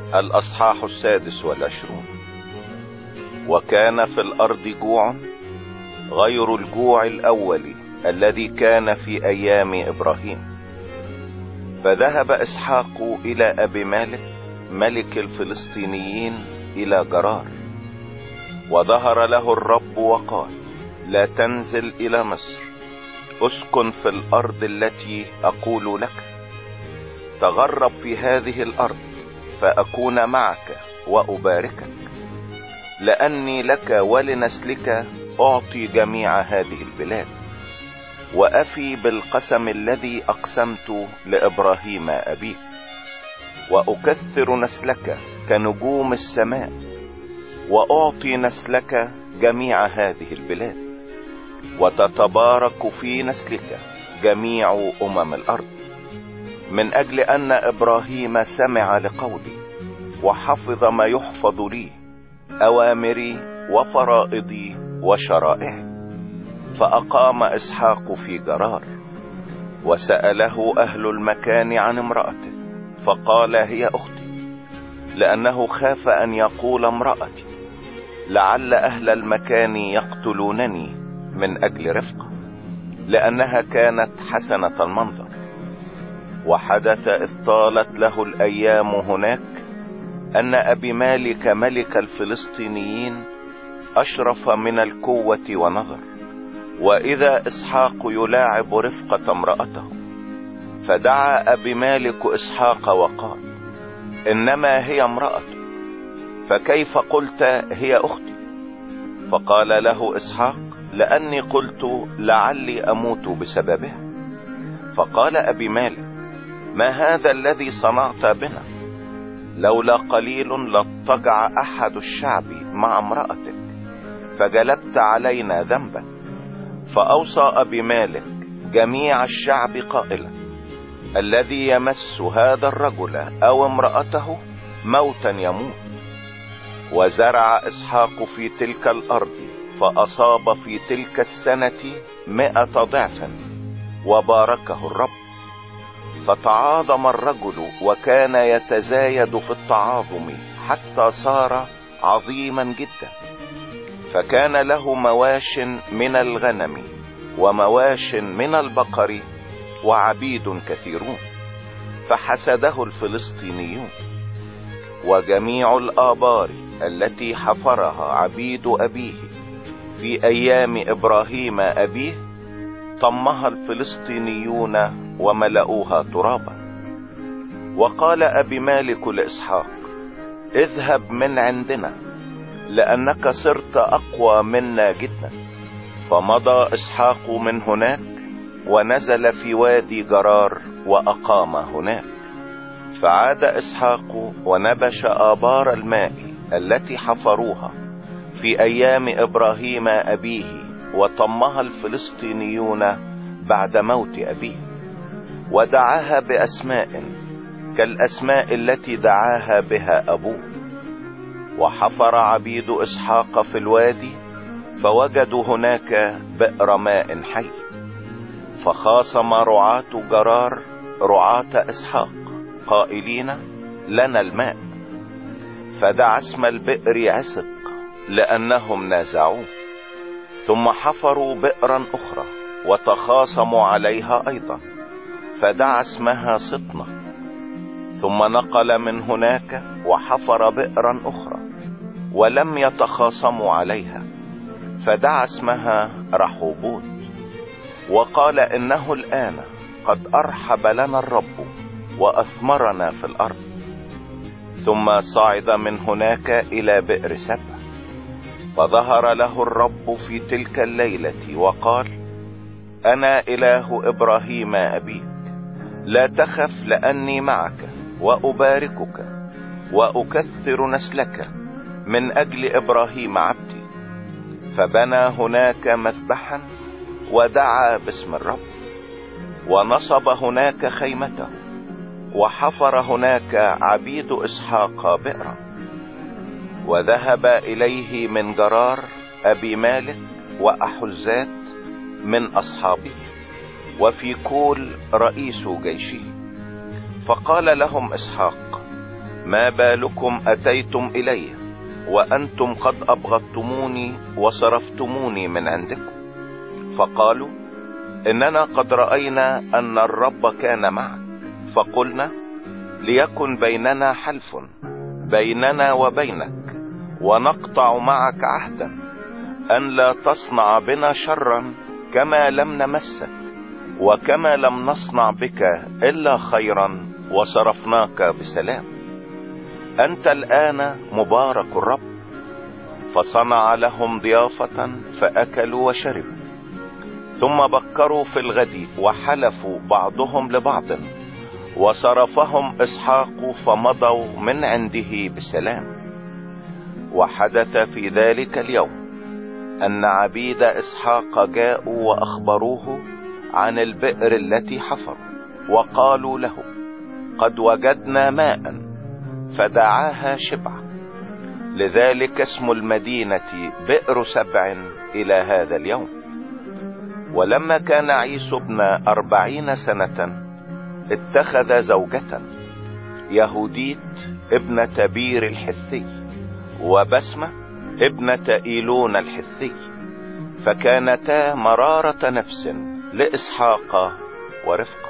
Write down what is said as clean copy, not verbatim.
الأصحاح 26. وكان في الأرض جوع غير الجوع الأول الذي كان في أيام إبراهيم. فذهب إسحاق إلى أبي مالك ملك الفلسطينيين إلى جرار، وظهر له الرب وقال: لا تنزل إلى مصر، اسكن في الأرض التي أقول لك، تغرب في هذه الأرض فأكون معك وأباركك، لأني لك ولنسلك أعطي جميع هذه البلاد، وأفي بالقسم الذي أقسمت لإبراهيم أبيك، وأكثر نسلك كنجوم السماء، وأعطي نسلك جميع هذه البلاد، وتتبارك في نسلك جميع الأرض، من أجل أن إبراهيم سمع لقولي وحفظ ما يحفظ لي، أوامري وفرائضي وشرائعي. فأقام إسحاق في جرار. وسأله أهل المكان عن امرأته، فقال: هي أختي، لأنه خاف أن يقول امرأتي، لعل أهل المكان يقتلونني من أجل رفقة، لأنها كانت حسنة المنظر. وحدث إذ طالت له الأيام هناك أن أبي مالك ملك الفلسطينيين أشرف من القوة ونظر، وإذا إسحاق يلاعب رفقة امرأته. فدعا أبي مالك إسحاق وقال: إنما هي امرأته، فكيف قلت هي أختي؟ فقال له إسحاق: لأني قلت لعلي أموت بسببها. فقال أبي مالك: ما هذا الذي صنعت بنا؟ لولا قليل لاضطجع أحد الشعب مع امرأتك، فجلبت علينا ذنبا. فأوصى أبي مالك جميع الشعب قائلا: الذي يمس هذا الرجل أو امرأته موتا يموت. وزرع إسحاق في تلك الأرض، فأصاب في تلك السنة 100 ضعف، وباركه الرب. فتعاظم الرجل، وكان يتزايد في التعاظم حتى صار عظيما جدا. فكان له مواش من الغنم ومواش من البقر وعبيد كثيرون، فحسده الفلسطينيون. وجميع الآبار التي حفرها عبيد أبيه في أيام إبراهيم أبيه طمها الفلسطينيون وملؤوها ترابا. وقال أبي مالك لإسحاق: اذهب من عندنا، لأنك صرت أقوى منا جدا. فمضى إسحاق من هناك ونزل في وادي جرار وأقام هناك. فعاد إسحاق ونبش آبار الماء التي حفروها في أيام إبراهيم أبيه، وطمها الفلسطينيون بعد موت أبيه، ودعاها بأسماء كالأسماء التي دعاها بها أبوه. وحفر عبيد إسحاق في الوادي، فوجدوا هناك بئر ماء حي. فخاصم رعاة جرار رعاة إسحاق قائلين: لنا الماء. فدعا اسم البئر عسق، لأنهم نازعوه. ثم حفروا بئرا أخرى وتخاصموا عليها أيضا، فدعا اسمها سطنة. ثم نقل من هناك وحفر بئرا أخرى ولم يتخاصموا عليها، فدعا اسمها رحوبوت. وقال: إنه الآن قد أرحب لنا الرب وأثمرنا في الأرض. ثم صعد من هناك إلى بئر سبع. فظهر له الرب في تلك الليلة وقال: أنا إله إبراهيم أبيك، لا تخف، لأني معك وأباركك وأكثر نسلك من أجل إبراهيم عبدي. فبنى هناك مذبحا ودعا باسم الرب، ونصب هناك خيمته، وحفر هناك عبيد إسحاق بئرا. وذهب إليه من جرار أبي مالك وأحزات من أصحابه، وفي كول رئيس جيشه. فقال لهم إسحاق: ما بالكم أتيتم إلي وأنتم قد أبغضتموني وصرفتموني من عندكم؟ فقالوا: إننا قد رأينا أن الرب كان معك، فقلنا: ليكن بيننا حلف بيننا وبينك، ونقطع معك عهدا أن لا تصنع بنا شرا كما لم نمسك، وكما لم نصنع بك إلا خيرا وصرفناك بسلام. أنت الآن مبارك الرب. فصنع لهم ضيافة فأكلوا وشربوا. ثم بكروا في الغد وحلفوا بعضهم لبعض، وصرفهم إسحاق فمضوا من عنده بسلام. وحدث في ذلك اليوم أن عبيد إسحاق جاءوا وأخبروه عن البئر التي حفروا، وقالوا له: قد وجدنا ماء. فدعاها شبعة. لذلك اسم المدينة بئر سبع إلى هذا اليوم. ولما كان عيسو ابن 40 سنة اتخذ زوجة، يهوديت ابنة بير الحثي، وبسمة ابنة إيلون الحثي، فكانتا مرارة نفس لإسحاق ورفقة.